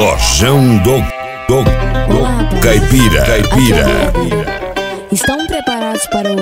Lojão do Caipira. Estão preparados para o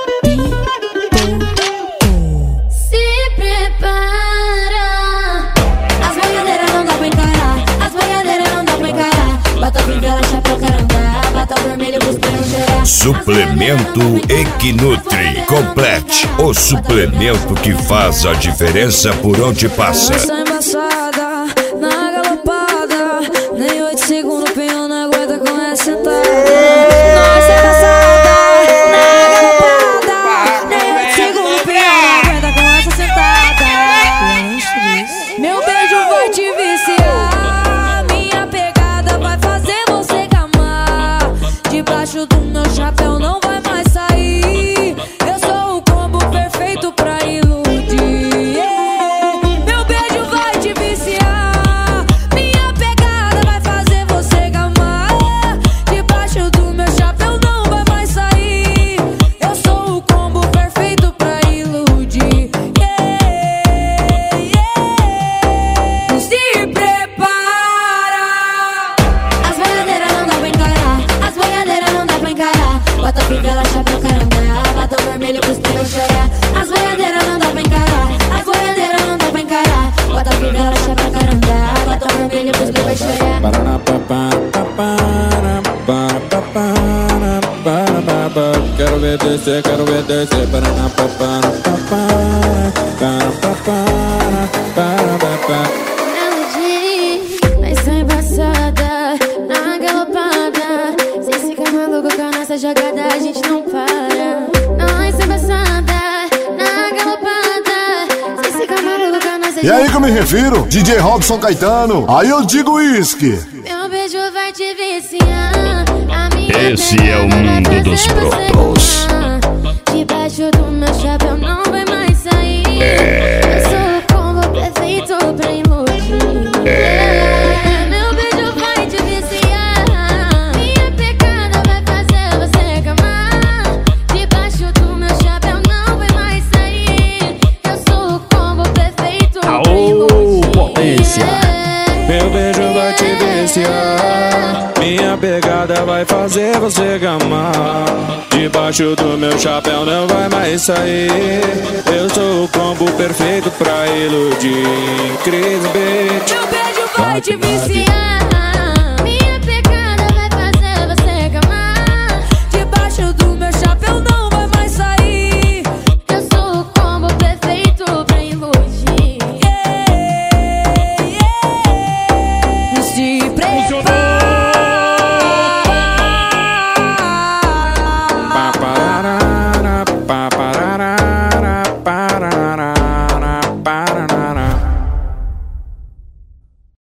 Se prepara. As boiadeiras não dá pra encarar. As boiadeiras não dá pra encarar. Bota bengala, chapéu, carandá. Bota vermelho, busca cheirar. Suplemento Equinutri Complete, o suplemento que faz a diferença por onde passa. Essa embaçada, na galopada, nem 8 segundos o pinhão não aguenta com essa sentada. Nossa embaçada, na galopada, nem 8 segundos o pinhão não aguenta com essa sentada. Meu beijo vai te viciar, minha pegada vai fazer você gamar. Debaixo do meu chapéu não vai mais sair. Eu sou o combo perfeito pra iludir. Meu beijo vai te viciar, minha pegada vai fazer você gamar. Debaixo do meu chapéu não vai mais sair. Eu sou o combo perfeito pra iludir. Se prepara. As boiadeiras não dá pra encarar. As boiadeiras não dá pra encarar. Bota bengala, chapéu, carandá. Bota vermelho pros pneus chorar. As boiadeiras não dá pra encarar. As boiadeiras não dá pra encarar. Bota bengala, chapéu, carandá. Bota vermelho pros pneus chorar. Quero ver descer, quero ver descer. Essa embaçada, na galopada. Cê fica maluco com a nossa jogada, a gente não para. Nós embaçada, na galopada. Cê fica maluco com a nossa jogada. E aí que eu me refiro? DJ Robson Caetano. Aí eu digo uísque. Meu beijo vai te viciar. A minha Esse é o pegada mundo vai dos fazer você brotos. gamar. Debaixo do meu chapéu não vai mais sair. Eu sou o combo perfeito pra iludir. Meu beijo vai te viciar. Minha pegada vai fazer você gamar. Debaixo do meu chapéu não vai mais sair. Eu sou o combo perfeito pra iludir. Potência. Meu beijo vai te viciar, minha pegada vai fazer você gamar. Debaixo do meu chapéu não vai mais sair. Eu sou o combo perfeito pra iludir. Cris, bitch. Meu beijo vai te viciar.